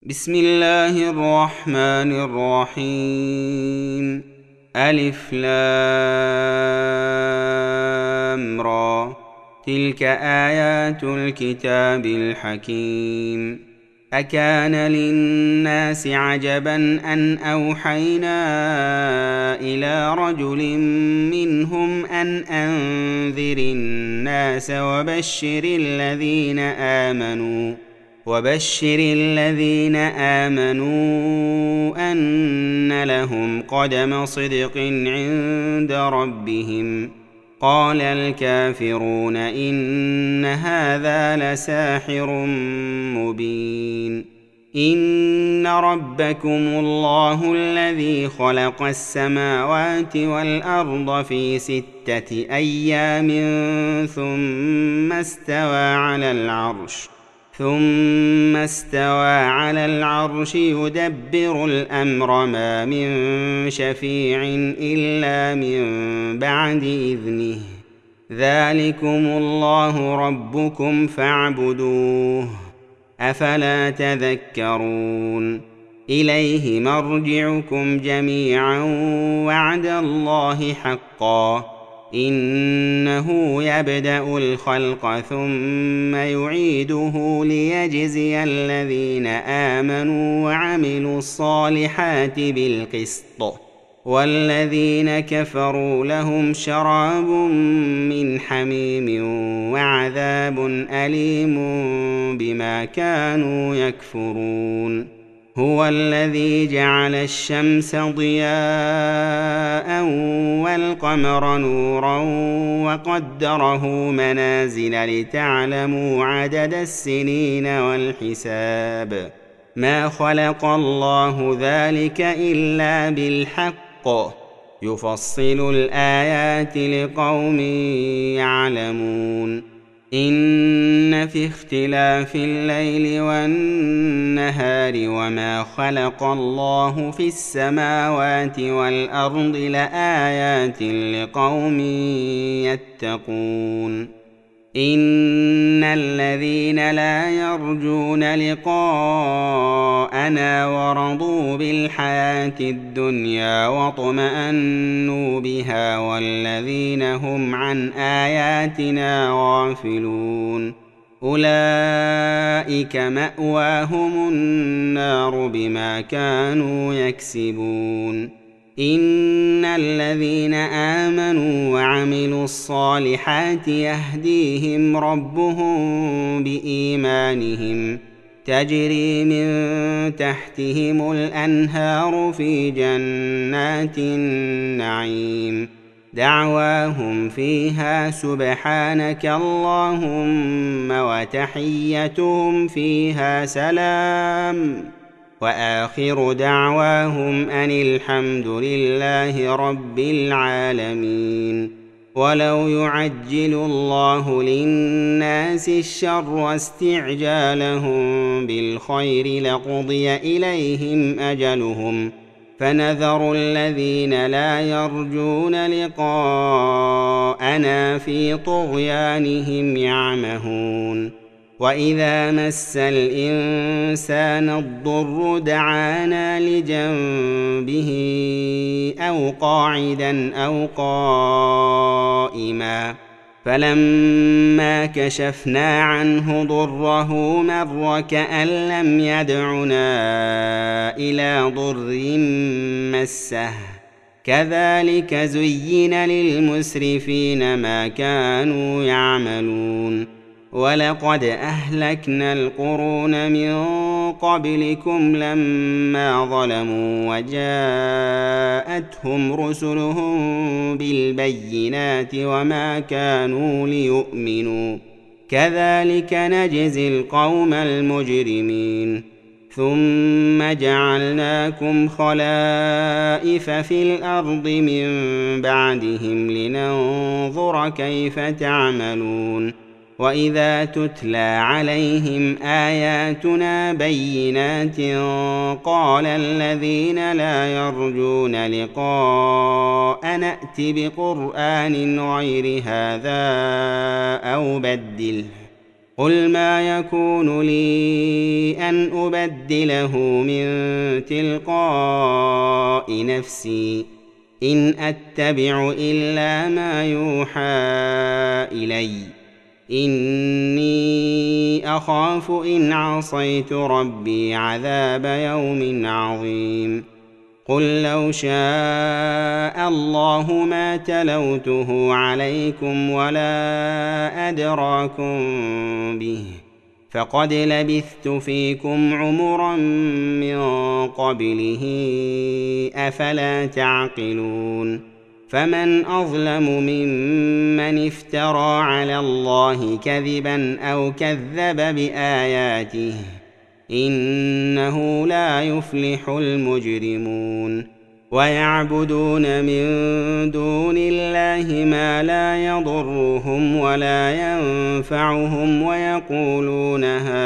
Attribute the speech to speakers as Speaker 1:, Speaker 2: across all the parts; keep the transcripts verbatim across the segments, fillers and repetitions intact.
Speaker 1: بسم الله الرحمن الرحيم. ألف لام را، تلك آيات الكتاب الحكيم. أكان للناس عجبا أن أوحينا إلى رجل منهم أن أنذر الناس وبشر الذين آمنوا وبشر الذين آمنوا أن لهم قدم صدق عند ربهم. قال الكافرون إن هذا لساحر مبين. إن ربكم الله الذي خلق السماوات والأرض في ستة أيام ثم استوى على العرش ثم استوى على العرش يدبر الأمر ما من شفيع إلا من بعد إذنه. ذلكم الله ربكم فاعبدوه، أفلا تذكرون. إليه مرجعكم جميعا وعد الله حقا، إنه يبدأ الخلق ثم يعيده ليجزي الذين آمنوا وعملوا الصالحات بالقسط، والذين كفروا لهم شراب من حميم وعذاب أليم بما كانوا يكفرون. هو الذي جعل الشمس ضياء والقمر نورا وقدره منازل لتعلموا عدد السنين والحساب. ما خلق الله ذلك إلا بالحق، يفصل الآيات لقوم يعلمون. إن في اختلاف الليل والنهار وما خلق الله في السماوات والأرض لآيات لقوم يتقون. إن الذين لا يرجون لقاءنا ورضوا بالحياة الدنيا واطمأنوا بها والذين هم عن آياتنا غافلون أولئك مأواهم النار بما كانوا يكسبون. إن الذين آمنوا وعملوا الصالحات يهديهم ربهم بإيمانهم، تجري من تحتهم الأنهار في جنات النعيم. دعواهم فيها سبحانك اللهم وتحيتهم فيها سلام، وآخر دعواهم أن الحمد لله رب العالمين. ولو يعجل الله للناس الشر استعجالهم بالخير لقضي إليهم أجلهم، فنذر الذين لا يرجون لقاءنا في طغيانهم يعمهون. وإذا مس الإنسان الضر دعانا لجنبه أو قاعدا أو قائما، فلما كشفنا عنه ضره مر كأن لم يدعنا إلى ضر مسه. كذلك زين للمسرفين ما كانوا يعملون. ولقد أهلكنا القرون من قبلكم لما ظلموا وجاءتهم رسلهم بالبينات وما كانوا ليؤمنوا، كذلك نجزي القوم المجرمين. ثم جعلناكم خلائف في الأرض من بعدهم لننظر كيف تعملون. وإذا تتلى عليهم آياتنا بينات قال الذين لا يرجون لقاء نأت بقرآن غير هذا أو بدله قل ما يكون لي أن أبدله من تلقاء نفسي إن أتبع إلا ما يوحى إلي إني أخاف إن عصيت ربي عذاب يوم عظيم قل لو شاء الله ما تلوته عليكم ولا أدراكم به فقد لبثت فيكم عمرا من قبله أفلا تعقلون فمن أظلم ممن افترى على الله كذبا أو كذب بآياته إنه لا يفلح المجرمون ويعبدون من دون الله ما لا يضرهم ولا ينفعهم ويقولون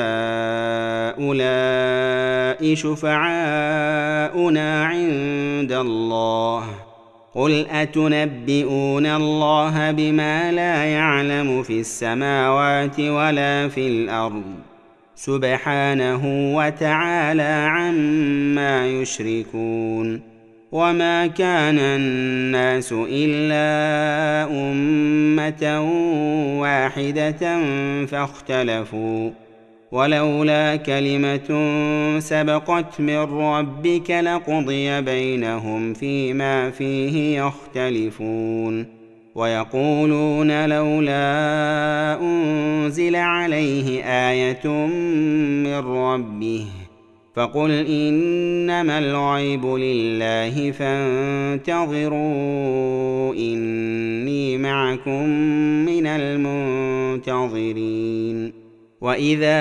Speaker 1: هؤلاء شفعاؤنا عند الله قل أتنبئون الله بما لا يعلم في السماوات ولا في الأرض سبحانه وتعالى عما يشركون وما كان الناس إلا أمة واحدة فاختلفوا ولولا كلمة سبقت من ربك لقضي بينهم فيما فيه يختلفون ويقولون لولا أنزل عليه آية من ربه فقل إنما الغيب لله فانتظروا إني معكم من المنتظرين وإذا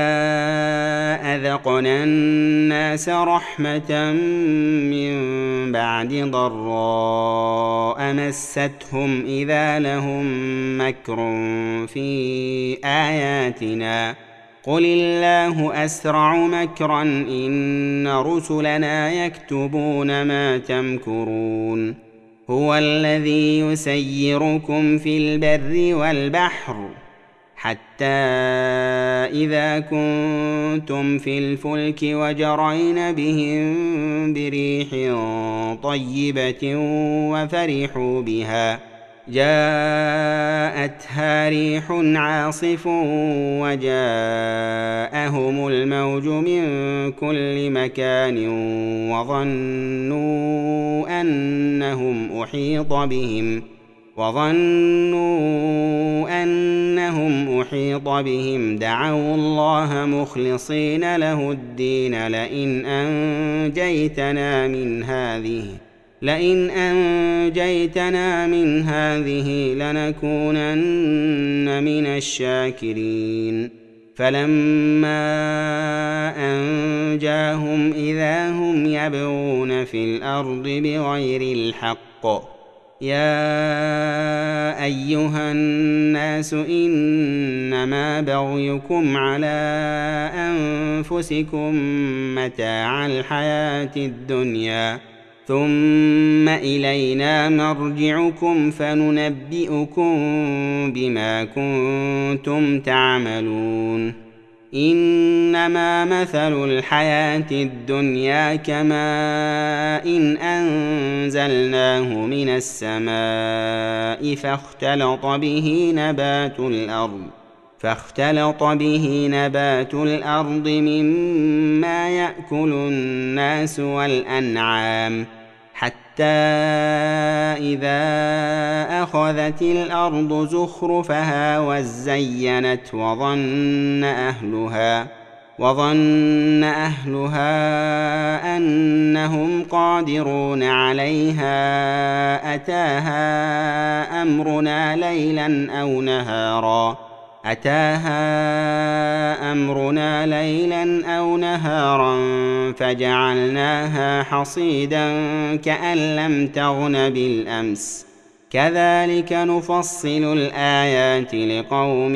Speaker 1: أذقنا الناس رحمة من بعد ضراء مستهم إذا لهم مكر في آياتنا قل الله أسرع مكرا إن رسلنا يكتبون ما تمكرون هو الذي يسيركم في البر والبحر حتى إذا كنتم في الفلك وجرين بهم بريح طيبة وفرحوا بها جاءتها ريح عاصف وجاءهم الموج من كل مكان وظنوا أنهم أحيط بهم وظنوا أنهم أحيط بهم دعوا الله مخلصين له الدين لئن أنجيتنا من هذه لئن أنجيتنا من هذه لنكونن من الشاكرين فلما أنجاهم إذا هم يبغون في الأرض بغير الحق يا أيها الناس إنما بغيكم على أنفسكم متاع الحياة الدنيا ثم إلينا مرجعكم فننبئكم بما كنتم تعملون إنما مثل الحياة الدنيا كماء إن أنزلناه من السماء فاختلط به نبات الأرض فاختلط به نبات الأرض مما يأكل الناس والأنعام حتى إذا أخذت الأرض زخرفها وزينت وظن أهلها وظن أهلها أنهم قادرون عليها أتاها أمرنا ليلا أو نهارا أتاها أمرنا ليلا أو نهارا فجعلناها حصيدا كأن لم تغن بالأمس كذلك نفصل الآيات لقوم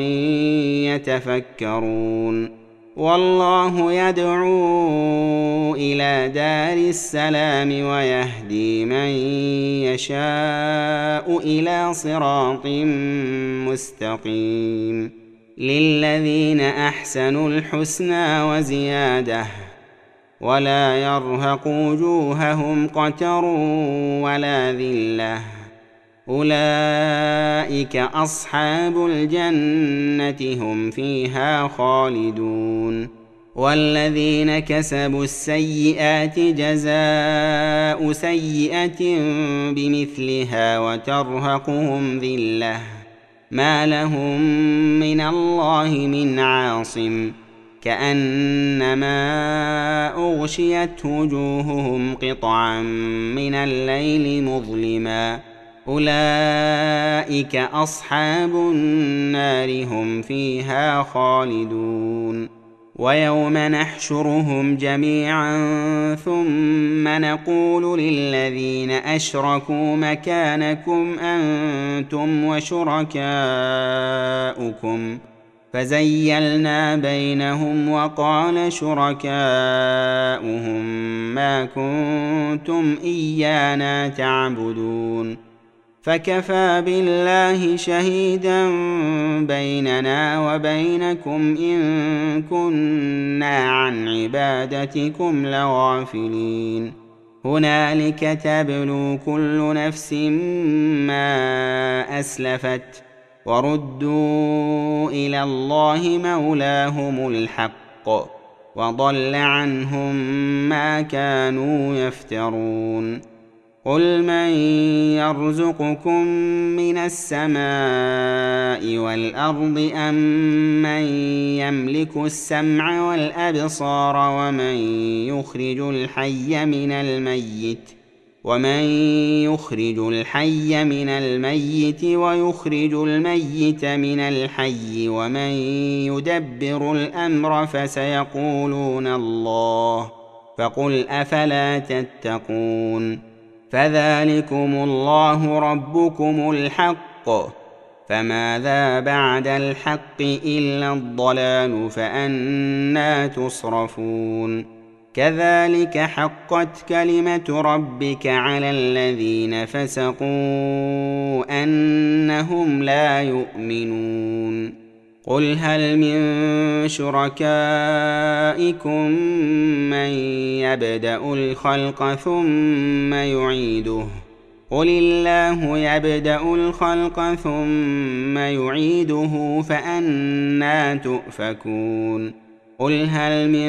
Speaker 1: يتفكرون والله يدعو إلى دار السلام ويهدي من يشاء إلى صراط مستقيم للذين أحسنوا الحسنى وزيادة ولا يرهق وجوههم قتر ولا ذلة أولئك أصحاب الجنة هم فيها خالدون والذين كسبوا السيئات جزاء سيئة بمثلها وترهقهم ذلة ما لهم من الله من عاصم كأنما أغشيت وجوههم قطعا من الليل مظلما أولئك أصحاب النار هم فيها خالدون ويوم نحشرهم جميعا ثم نقول للذين أشركوا مكانكم أنتم وشركاؤكم فزيلنا بينهم وقال شركاؤهم ما كنتم إيانا تعبدون فكفى بالله شهيدا بيننا وبينكم إن كنا عن عبادتكم لغافلين هنالك تبلو كل نفس ما أسلفت وردوا إلى الله مولاهم الحق وضل عنهم ما كانوا يفترون قل من يرزقكم من السماء والأرض أم من يملك السمع والأبصار ومن يخرج الحي من الميت ومن يخرج الحي من الميت ويخرج الميت من الحي ومن يدبر الأمر فسيقولون الله فقل أفلا تتقون فذلكم الله ربكم الحق فماذا بعد الحق إلا الضلال فأنى تصرفون كذلك حقت كلمة ربك على الذين فسقوا أنهم لا يؤمنون قل هل من شركائكم من يبدأ الخلق ثم يعيده قل الله يبدأ الخلق ثم يعيده فأنى تؤفكون قل هل من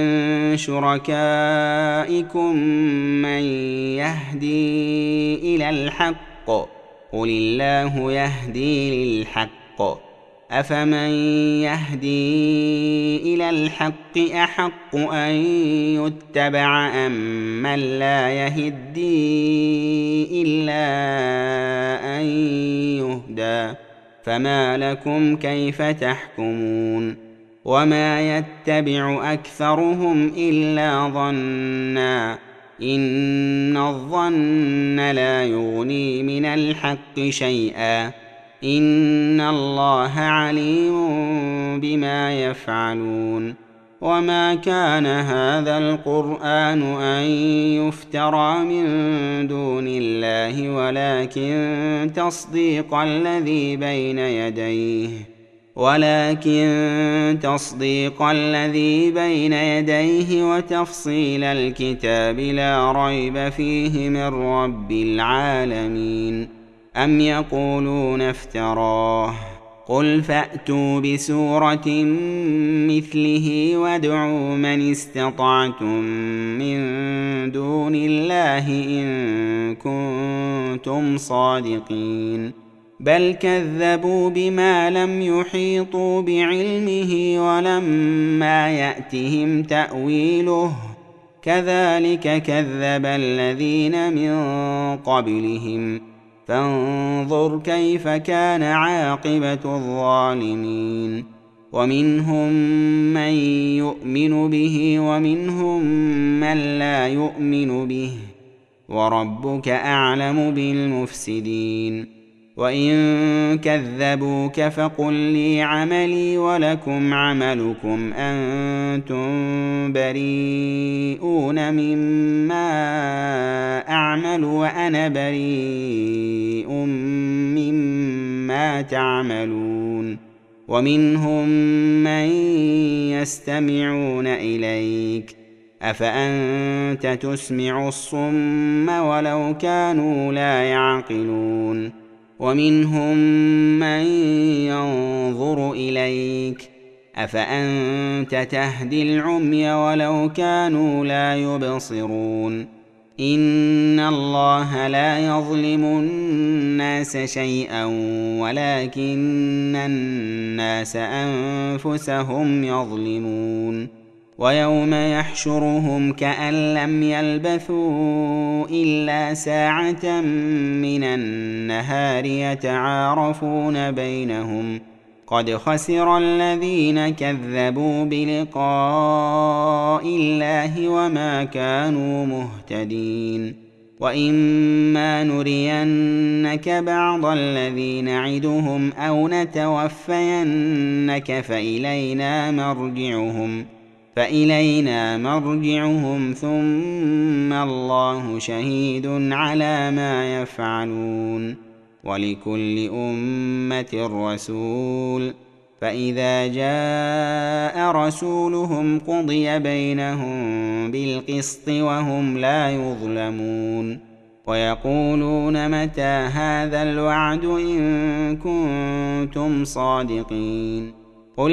Speaker 1: شركائكم من يهدي إلى الحق قل الله يهدي للحق أفمن يهدي إلى الحق أحق أن يتبع أم من لا يهدي إلا أن يهدى فما لكم كيف تحكمون وما يتبع أكثرهم إلا ظنا إن الظن لا يغني من الحق شيئا إن الله عليم بما يفعلون وما كان هذا القرآن أن يفترى من دون الله ولكن تصديق الذي بين يديه ولكن تصديق الذي بين يديه وتفصيل الكتاب لا ريب فيه من رب العالمين أم يقولون افتراه قل فأتوا بسورة مثله وادعوا من استطعتم من دون الله إن كنتم صادقين بل كذبوا بما لم يحيطوا بعلمه ولما يأتهم تأويله كذلك كذب الذين من قبلهم فانظر كيف كان عاقبة الظالمين ومنهم من يؤمن به ومنهم من لا يؤمن به وربك أعلم بالمفسدين وإن كذبوك فقل لي عملي ولكم عملكم أنتم بريئون مما أعمل وأنا بريء مما تعملون ومنهم من يستمعون إليك أفأنت تسمع الصم ولو كانوا لا يعقلون ومنهم من ينظر إليك أفأنت تهدي العمي ولو كانوا لا يبصرون إن الله لا يظلم الناس شيئا ولكن الناس أنفسهم يظلمون ويوم يحشرهم كأن لم يلبثوا إلا ساعة من النهار يتعارفون بينهم قد خسر الذين كذبوا بلقاء الله وما كانوا مهتدين وإما نرينك بعض الذي نعدهم أو نتوفينك فإلينا مرجعهم فإلينا مرجعهم ثم الله شهيد على ما يفعلون ولكل أمة رسول فإذا جاء رسولهم قضي بينهم بالقسط وهم لا يظلمون ويقولون متى هذا الوعد إن كنتم صادقين قل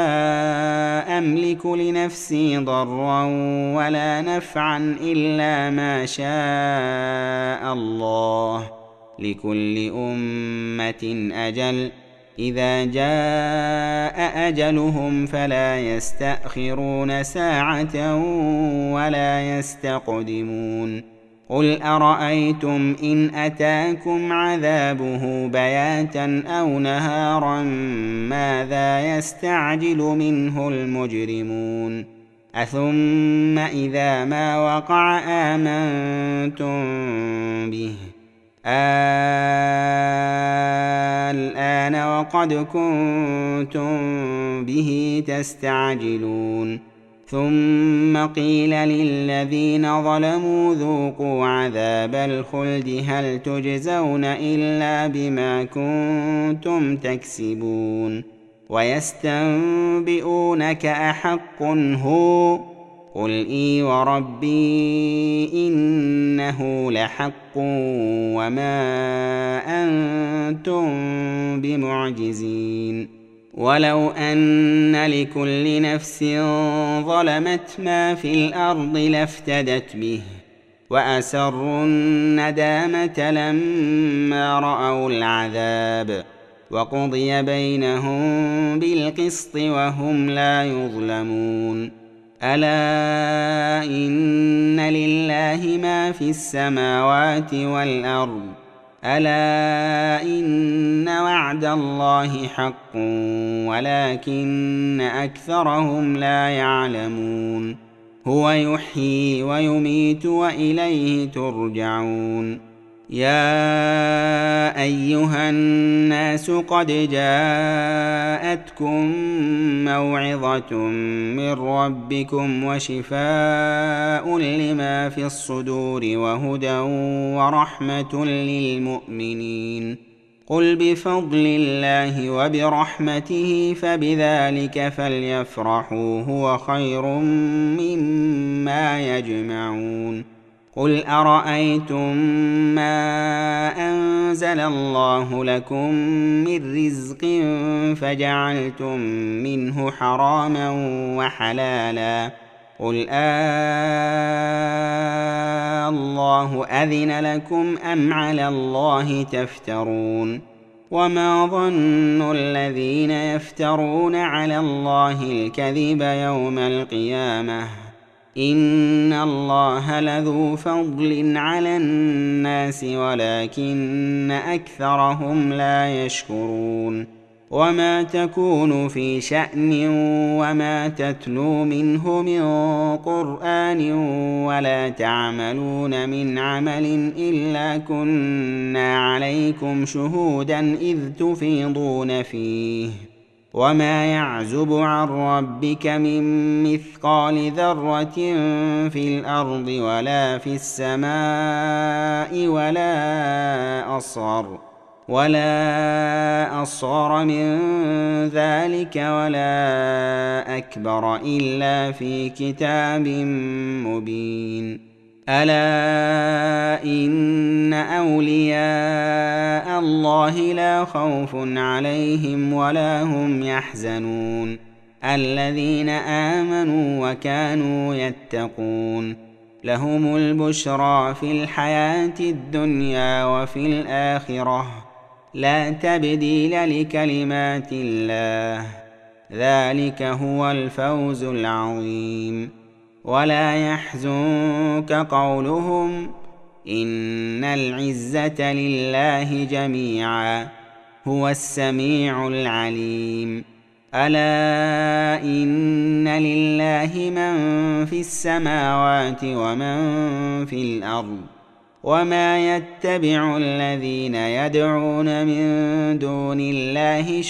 Speaker 1: لا أملك لنفسي ضرا ولا نفعا إلا ما شاء الله لكل أمة أجل إذا جاء أجلهم فلا يستأخرون ساعة ولا يستقدمون قل أرأيتم إن أتاكم عذابه بياتا أو نهارا ماذا يستعجل منه المجرمون أثم إذا ما وقع آمنتم به الآن وقد كنتم به تستعجلون ثم قيل للذين ظلموا ذوقوا عذاب الخلد هل تجزون إلا بما كنتم تكسبون ويستنبئونك أحق هو قل إي وربي إنه لحق وما أنتم بمعجزين ولو أن لكل نفس ظلمت ما في الأرض لافتدت به وأسروا الندامة لما رأوا العذاب وقضي بينهم بالقسط وهم لا يظلمون ألا إن لله ما في السماوات والأرض ألا إن وعد الله حق ولكن أكثرهم لا يعلمون هو يحيي ويميت وإليه ترجعون يا أيها الناس قد جاءتكم موعظة من ربكم وشفاء لما في الصدور وهدى ورحمة للمؤمنين قل بفضل الله وبرحمته فبذلك فليفرحوا هو خير مما يجمعون قل أرأيتم ما أنزل الله لكم من رزق فجعلتم منه حراما وحلالا قل آه الله أذن لكم أم على الله تفترون وما ظن الذين يفترون على الله الكذب يوم القيامة إن الله لذو فضل على الناس ولكن أكثرهم لا يشكرون وما تكون في شأن وما تتلو منه من قرآن ولا تعملون من عمل إلا كنا عليكم شهودا إذ تفيضون فيه وما يعزب عن ربك من مثقال ذرة في الأرض ولا في السماء ولا أصغر ولا أصغر من ذلك ولا أكبر إلا في كتاب مبين. ألا إن أولياء الله لا خوف عليهم ولا هم يحزنون الذين آمنوا وكانوا يتقون لهم البشرى في الحياة الدنيا وفي الآخرة لا تبديل لكلمات الله ذلك هو الفوز العظيم. ولا يحزنك قولهم إن العزة لله جميعا هو السميع العليم. ألا إن لله من في السماوات ومن في الأرض وما يتبع الذين يدعون من دون الله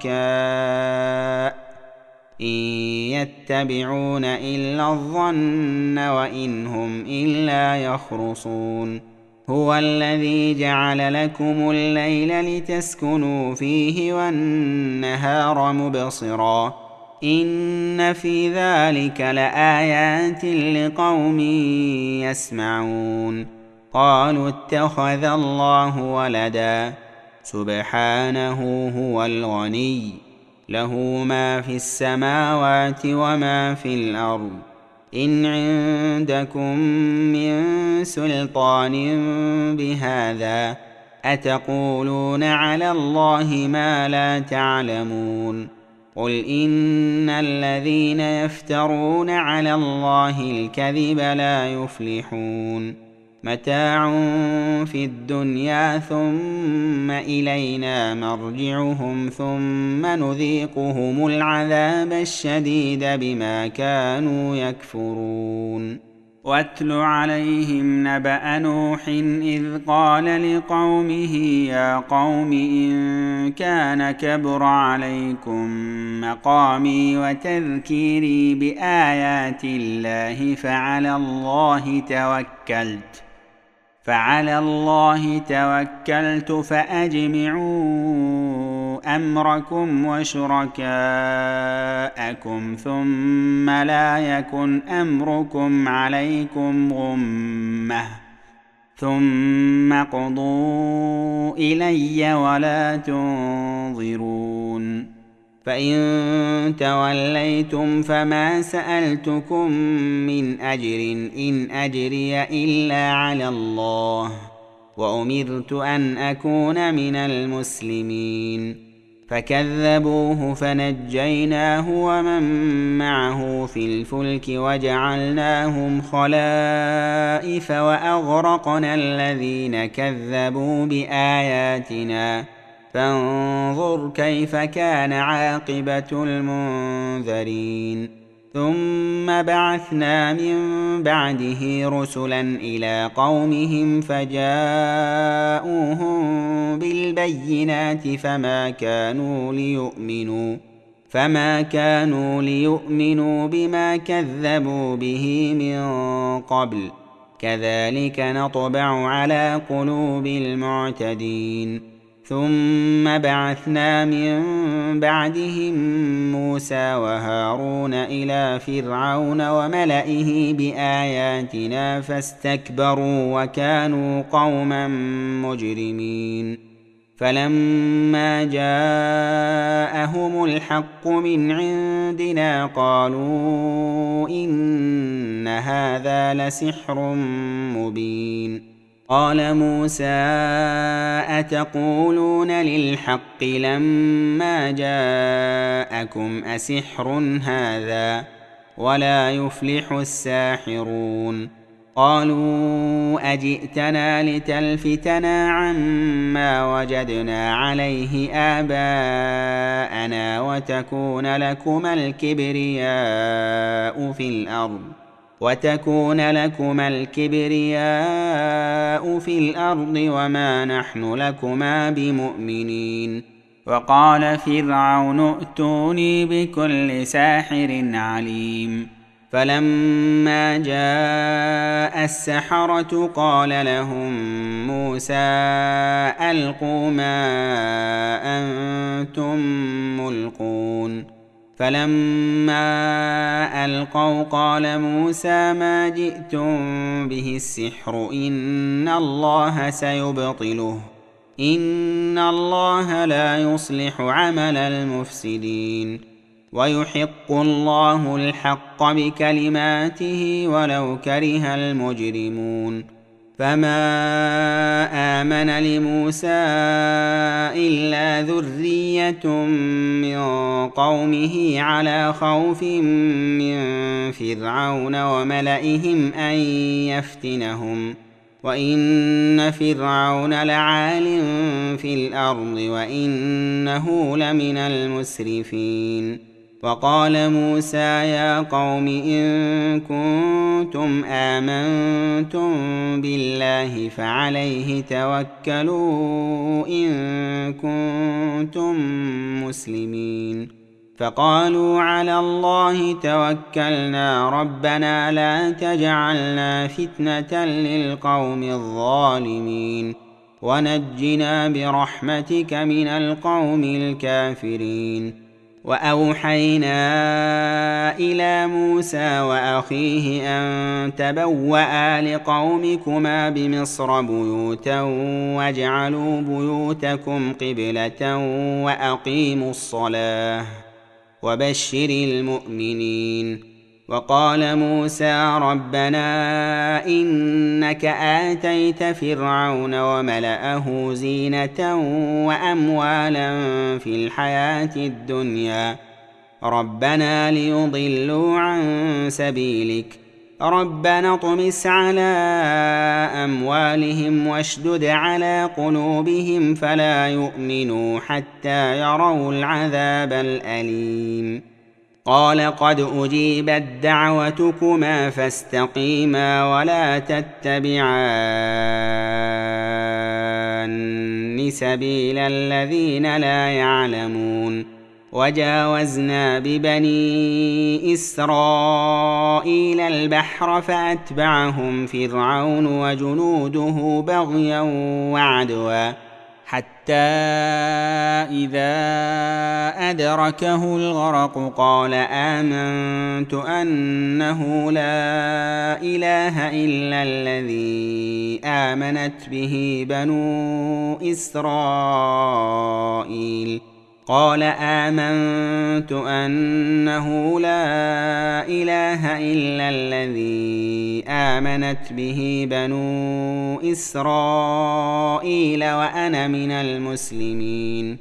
Speaker 1: شركاء إن يتبعون إلا الظن وإن هم إلا يخرصون. هو الذي جعل لكم الليل لتسكنوا فيه والنهار مبصرا إن في ذلك لآيات لقوم يسمعون. قالوا اتخذ الله ولدا سبحانه هو الغني له ما في السماوات وما في الأرض إن عندكم من سلطان بهذا أتقولون على الله ما لا تعلمون. قل إن الذين يفترون على الله الكذب لا يفلحون. متاع في الدنيا ثم إلينا مرجعهم ثم نذيقهم العذاب الشديد بما كانوا يكفرون. واتل عليهم نبأ نوح إذ قال لقومه يا قوم إن كان كبر عليكم مقامي وتذكيري بآيات الله فعلى الله توكلت فعلى الله توكلت فأجمعوا أمركم وشركاءكم ثم لا يكن أمركم عليكم غمة ثم اقضوا إلي ولا تنظرون. فإن توليتم فما سألتكم من أجر إن أجري إلا على الله وأمرت أن أكون من المسلمين. فكذبوه فنجيناه ومن معه في الفلك وجعلناهم خلائف وأغرقنا الذين كذبوا بآياتنا فانظر كيف كان عاقبة المنذرين. ثم بعثنا من بعده رسلا إلى قومهم فجاءوهم بالبينات فما كانوا ليؤمنوا فما كانوا ليؤمنوا بما كذبوا به من قبل كذلك نطبع على قلوب المعتدين. ثم بعثنا من بعدهم موسى وهارون إلى فرعون وملئه بآياتنا فاستكبروا وكانوا قوما مجرمين. فلما جاءهم الحق من عندنا قالوا إن هذا لسحر مبين. قال موسى أتقولون للحق لما جاءكم أسحر هذا ولا يفلح الساحرون. قالوا أجئتنا لتلفتنا عما وجدنا عليه آباءنا وتكون لكما الكبرياء في الأرض وتكون لكما الكبرياء في الأرض وما نحن لكما بمؤمنين. وقال فرعون ائتوني بكل ساحر عليم. فلما جاء السحرة قال لهم موسى ألقوا ما أنتم ملقون فلما ألقوا قال موسى ما جئتم به السحر إن الله سيبطله إن الله لا يصلح عمل المفسدين ويحق الله الحق بكلماته ولو كره المجرمون فما آمن لموسى إلا ذرية من قومه على خوف من فرعون وملئهم أن يفتنهم وإن فرعون لعال في الأرض وإنه لمن المسرفين وقال موسى يا قوم إن كنتم آمنتم بالله فعليه توكلوا إن كنتم مسلمين فقالوا على الله توكلنا ربنا لا تجعلنا فتنة للقوم الظالمين ونجنا برحمتك من القوم الكافرين وأوحينا إلى موسى وأخيه أن تبوأ لقومكما بمصر بيوتا واجعلوا بيوتكم قبلة وأقيموا الصلاة وبشر المؤمنين وقال موسى ربنا إنك آتيت فرعون وملأه زينة وأموالا في الحياة الدنيا ربنا ليضلوا عن سبيلك ربنا اطمس على أموالهم واشدد على قلوبهم فلا يؤمنوا حتى يروا العذاب الأليم قال قد أجيبت دعوتكما فاستقيما ولا تتبعان سبيل الذين لا يعلمون وجاوزنا ببني إسرائيل البحر فأتبعهم فرعون وجنوده بغيا وعدوا حتى إذا أدركه الغرق قال آمنت أنه لا إله إلا الذي آمنت به بنو إسرائيل قال آمنت أنه لا إله إلا الذي آمنت به بنو إسرائيل وأنا من المسلمين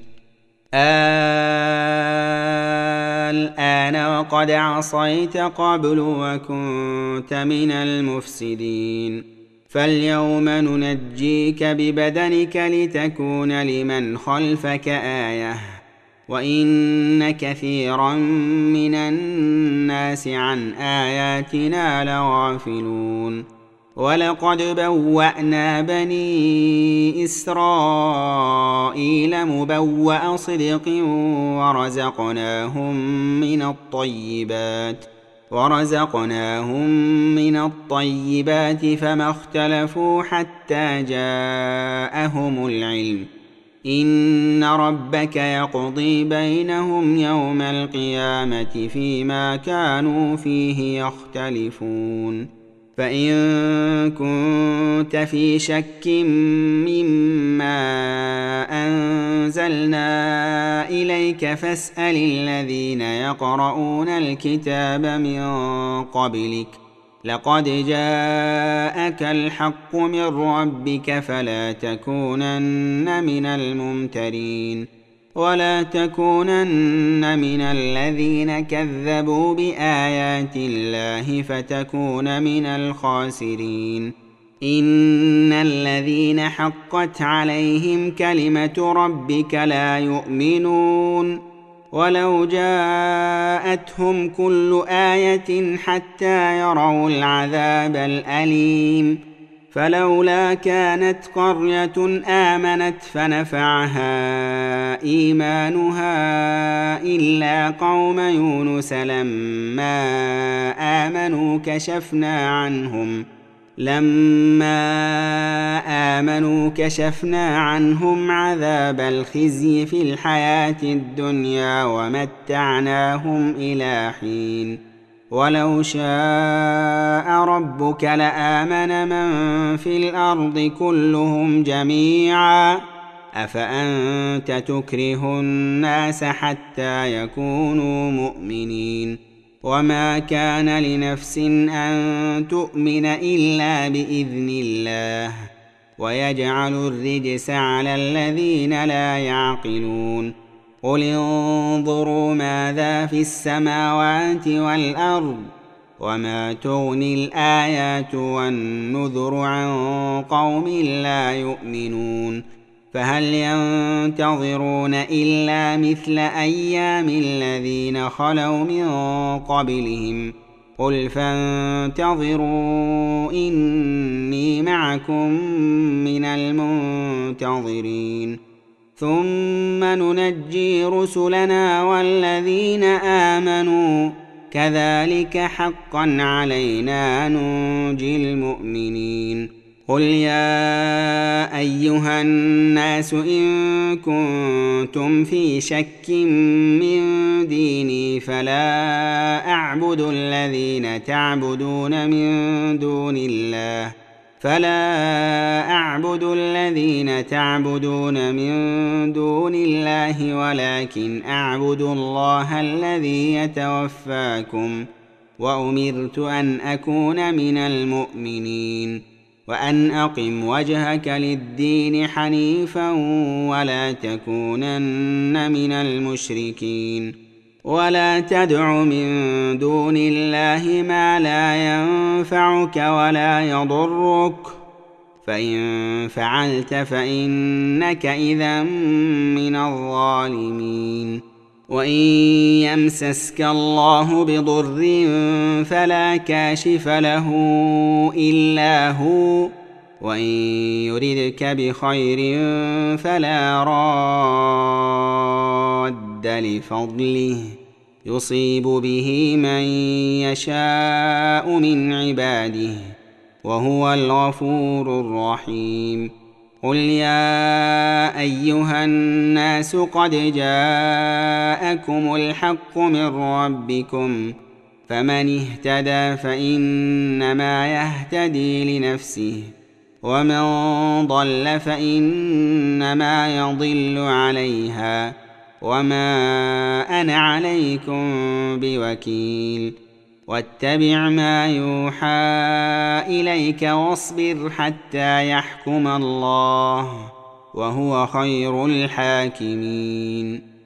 Speaker 1: الآن وقد عصيت قبل وكنت من المفسدين فاليوم ننجيك ببدنك لتكون لمن خلفك آية وإن كثيرا من الناس عن آياتنا لغافلون ولقد بوأنا بني إسرائيل مبوأ صدق ورزقناهم من الطيبات ورزقناهم من الطيبات فما اختلفوا حتى جاءهم العلم إن ربك يقضي بينهم يوم القيامة فيما كانوا فيه يختلفون فإن كنت في شك مما أنزلنا إليك فاسأل الذين يقرؤون الكتاب من قبلك لقد جاءك الحق من ربك فلا تكونن من الممترين ولا تكونن من الذين كذبوا بآيات الله فتكون من الخاسرين إن الذين حقت عليهم كلمة ربك لا يؤمنون ولو جاءتهم كل آية حتى يروا العذاب الأليم فلولا كانت قرية آمنت فنفعها إيمانها إلا قوم يونس لما آمنوا كشفنا عنهم لما آمنوا كشفنا عنهم عذاب الخزي في الحياة الدنيا ومتعناهم إلى حين ولو شاء ربك لآمن من في الأرض كلهم جميعا أفأنت تكره الناس حتى يكونوا مؤمنين وما كان لنفس أن تؤمن إلا بإذن الله ويجعل الرجس على الذين لا يعقلون قل انظروا ماذا في السماوات والأرض وما تغني الآيات والنذر عن قوم لا يؤمنون فهل ينتظرون إلا مثل أيام الذين خلوا من قبلهم قل فانتظروا إني معكم من المنتظرين ثم ننجي رسلنا والذين آمنوا كذلك حقا علينا ننجي المؤمنين قل يا أيها الناس إن كنتم في شك من ديني فلا أعبد الذين تعبدون من دون الله فلا أعبد الذين تعبدون من دون الله ولكن أعبد الله الذي يتوفاكم وأمرت أن أكون من المؤمنين وأن أقم وجهك للدين حنيفا ولا تكونن من المشركين ولا تدع من دون الله ما لا ينفعك ولا يضرك فإن فعلت فإنك إذا من الظالمين وإن يمسسك الله بضر فلا كاشف له إلا هو وإن يردك بخير فلا راد لفضله يصيب به من يشاء من عباده وهو الغفور الرحيم قل يا أيها الناس قد جاءكم الحق من ربكم فمن اهتدى فإنما يهتدي لنفسه ومن ضل فإنما يضل عليها وما أنا عليكم بوكيل واتبع ما يوحى إليك واصبر حتى يحكم الله وهو خير الحاكمين